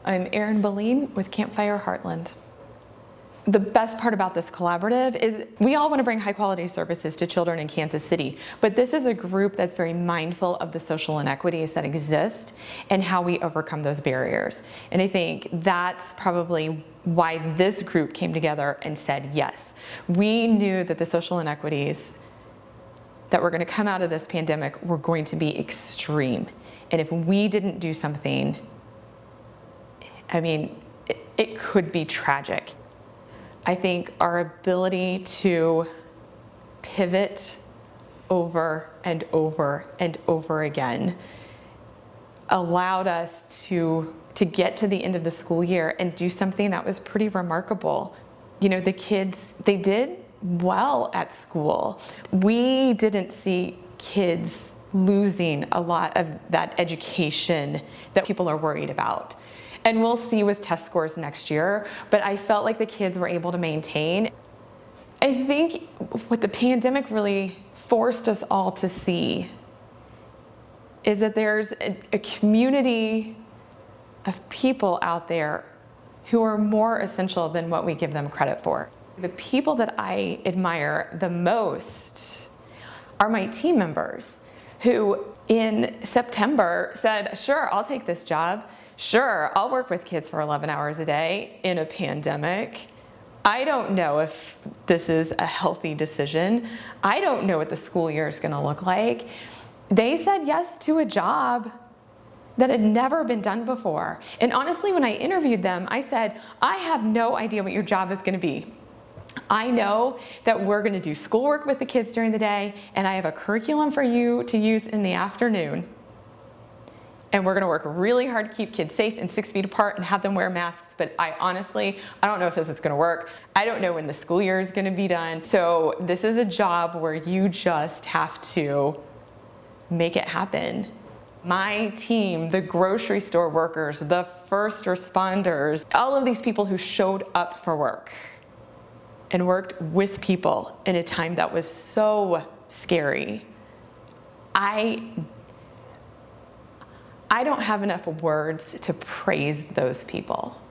I'm Erin Boleen with Campfire Heartland. The best part about this collaborative is we all want to bring high quality services to children in Kansas City, but this is a group that's very mindful of the social inequities that exist and how we overcome those barriers. And I think that's probably why this group came together and said, yes, we knew that the social inequities that were going to come out of this pandemic were going to be extreme. And if we didn't do something, I mean, it could be tragic. I think our ability to pivot over and over and over again allowed us to get to the end of the school year and do something that was pretty remarkable. You know, the kids, they did well at school. We didn't see kids losing a lot of that education that people are worried about. And we'll see with test scores next year, but I felt like the kids were able to maintain. I think what the pandemic really forced us all to see is that there's a community of people out there who are more essential than what we give them credit for. The people that I admire the most are my team members who in September said, sure, I'll take this job. Sure, I'll work with kids for 11 hours a day in a pandemic. I don't know if this is a healthy decision. I don't know what the school year is going to look like. They said yes to a job that had never been done before. And honestly, when I interviewed them, I said, I have no idea what your job is going to be. I know that we're going to do schoolwork with the kids during the day, and I have a curriculum for you to use in the afternoon. And we're going to work really hard to keep kids safe and 6 feet apart and have them wear masks. But I don't know if this is going to work. I don't know when the school year is going to be done. So this is a job where you just have to make it happen. My team, the grocery store workers, the first responders, all of these people who showed up for work and worked with people in a time that was so scary. I don't have enough words to praise those people.